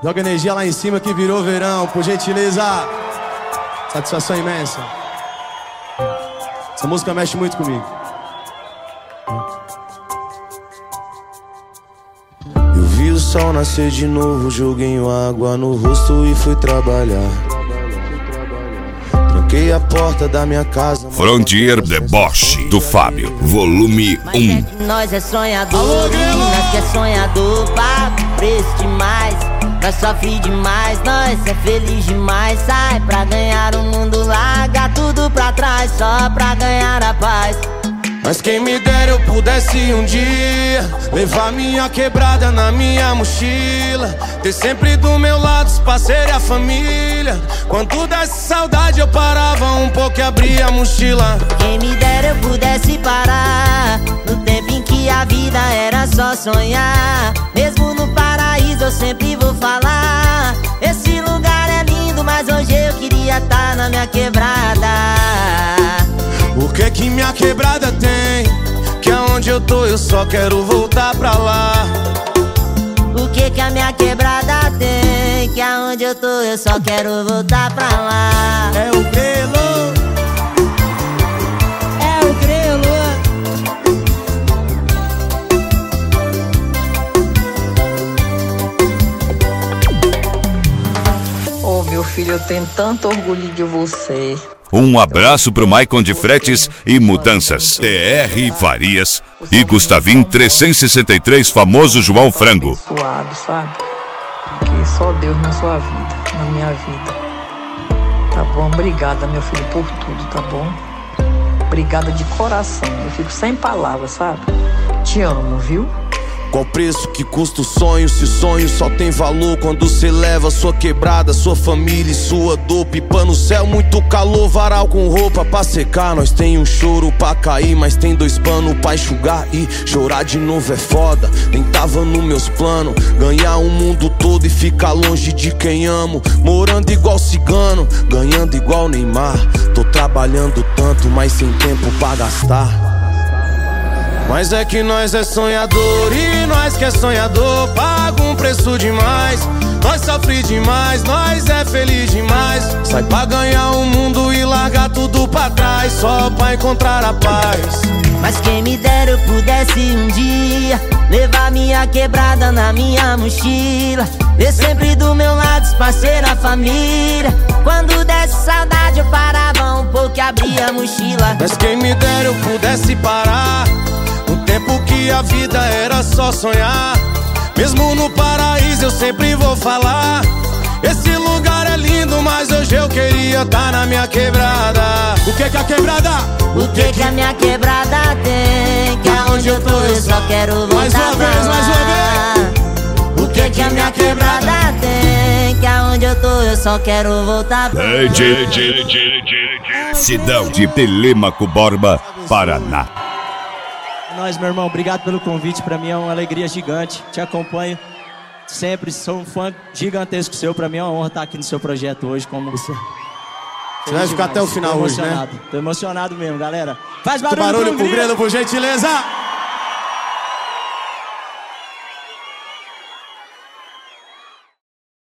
Joga energia lá em cima que virou verão, por gentileza. Satisfação imensa. Essa música mexe muito comigo. Eu vi o sol nascer de novo, joguei água no rosto e fui trabalhar. Tranquei a porta da minha casa. Frontier Deboche do Fábio, volume 1. Mas é que nós é sonhador, nós que é sonhador, paga preço demais. Nós sofre demais, nós é feliz demais. Sai pra ganhar o mundo, larga tudo pra trás, só pra ganhar a paz. Mas quem me dera eu pudesse um dia levar minha quebrada na minha mochila, ter sempre do meu lado os parceiros e a família. Quando desse saudade eu parava um pouco e abria a mochila. Quem me dera eu pudesse parar no tempo em que a vida era só sonhar. Mesmo no paraíso eu sempre vou falar, esse lugar é lindo, mas hoje eu queria estar na minha quebrada. O que minha quebrada tem? Que aonde eu tô eu só quero voltar pra lá. O que a minha quebrada tem? Que aonde eu tô eu só quero voltar pra lá. É o grelo, é o grelo. Oh, meu filho, eu tenho tanto orgulho de você. Um abraço pro Maicon de Fretes e Mudanças, TR Farias e Gustavim 363, famoso João Frango. Suado, sabe? Que só Deus na sua vida, na minha vida. Tá bom? Obrigada, meu filho, por tudo, tá bom? Obrigada de coração. Eu fico sem palavras, sabe? Te amo, viu? Qual preço que custa o sonho? Se sonho só tem valor quando cê leva sua quebrada, sua família e sua dor. Pipa no céu, muito calor, varal com roupa pra secar. Nós tem um choro pra cair, mas tem 2 panos pra enxugar. E chorar de novo é foda, nem tava nos meus planos. Ganhar o mundo todo e ficar longe de quem amo. Morando igual cigano, ganhando igual Neymar. Tô trabalhando tanto, mas sem tempo pra gastar. Mas é que nós é sonhador e nós que é sonhador paga um preço demais. Nós sofre demais, nós é feliz demais. Sai pra ganhar o mundo e largar tudo pra trás, só pra encontrar a paz. Mas quem me dera eu pudesse um dia levar minha quebrada na minha mochila, ter sempre do meu lado os parceiros, a família. Quando desse saudade eu parava um pouco e abria a mochila. Mas quem me dera eu pudesse parar no tempo que a vida era só sonhar. Mesmo no paraíso eu sempre vou falar, esse lugar é lindo, mas hoje eu queria estar na minha quebrada. O que a quebrada? O que a minha quebrada tem? Que aonde eu tô eu só quero voltar mais uma pra vez, lá. mais uma vez. O que a minha quebrada tem? Que aonde eu tô eu só quero voltar pra lá. Cidão de Telêmaco Borba, Paraná. É nóis, meu irmão, obrigado pelo convite, pra mim é uma alegria gigante, te acompanho sempre, sou um fã gigantesco seu, pra mim é uma honra estar aqui no seu projeto hoje. Como você vai ficar até o final hoje, né? Tô emocionado mesmo, galera. Faz barulho pro Grelo, por gentileza!